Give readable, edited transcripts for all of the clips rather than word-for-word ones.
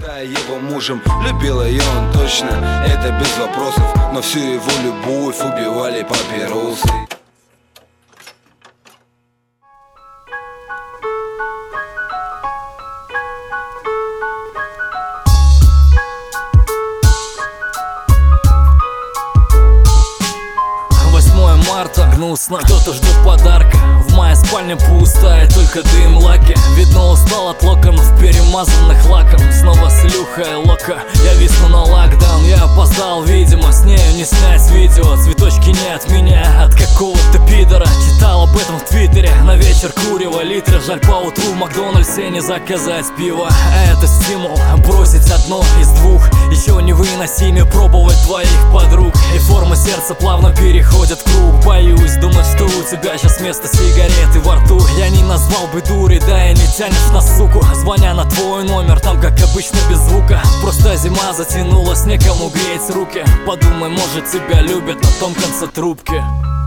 считая его мужем. Любила ее он точно, это без вопросов, но всю его любовь убивали папиросы. Марта, гнусно, кто-то ждет подарка. В моей спальне пустая, только дым лаки. Видно, устал от локонов, перемазанных лаком. Снова слюха и лока, я висну на локдаун. Я опоздал, видимо, с нею не снять видео. Цветочки не от меня, от какого-то пидора. Читал об этом в твиттере, на вечер курева литры. Жаль, по утру в Макдональдсе не заказать пиво. Это стимул, бросить одно из двух. Еще невыносимее пробовать твоих подруг. И форма сердца плавно переходит в круг. Боюсь думать, что у тебя сейчас вместо сигареты во рту. Я не назвал бы дурой, да и не тянешь на суку. Звоня на твой номер, там как обычно без звука. Просто зима затянулась, некому греть руки. Подумай, может тебя любят на том конце трубки.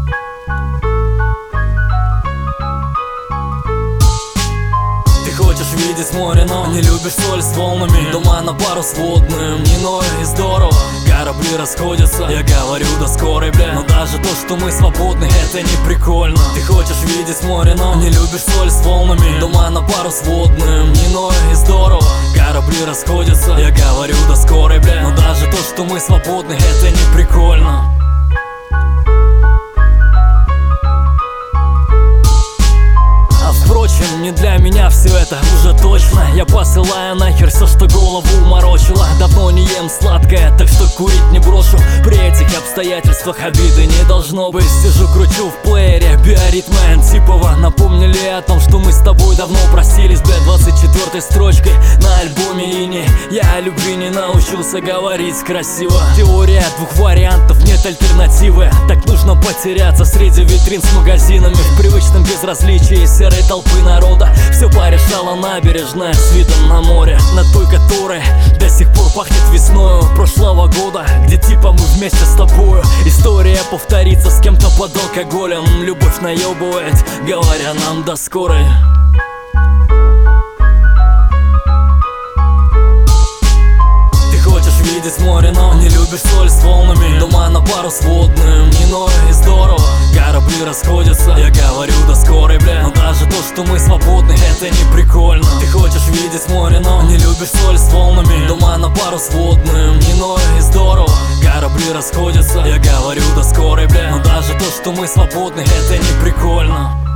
Хочешь видеть море, но не любишь соль с волнами. Дома на пару с водным, не ной и здорово. Корабли расходятся, я говорю до скорой, бля. Но даже то, что мы свободны, это не прикольно. Ты хочешь видеть море, но не любишь соль с волнами. Дома на пару с водным, не ной и здорово. Корабли расходятся, я говорю до скорой, бля. Но даже то, что мы свободны, это не прикольно. Впрочем, не для меня все это уже точно. Я посылаю нахер все, что голову уморочило. Давно не ем сладкое, так что курить не брошу. При этих обстоятельствах обиды не должно быть. Сижу, кручу в плеере биоритмы Антипова. Напомнили о том, что мы с тобой давно простились, бля, 24-й строчкой на альбоме «Ини». Я о любви не научился говорить красиво. Теория двух вариантов, нет альтернативы. Так нужно потеряться среди витрин с магазинами. В привычном безразличии серой толпы народа. Все порешала набережная с видом на море, на той, которой до сих пор пахнет весною прошлого года, где типа мы вместе с тобою. История повторится с кем-то под алкоголем. Любовь наебывает, говоря нам до скорой. Хочешь видеть море, но не любишь соль с волнами. Дома на пару с водным, не ной и здорово. Корабли расходятся, я говорю до скорой, бля. Но даже то, что мы свободны, это не прикольно. Ты хочешь видеть море, но не любишь соль с волнами. Дома на пару с водным, не ной и здорово. Корабли расходятся, я говорю до скорой, бля. Но даже то, что мы свободны, это не прикольно.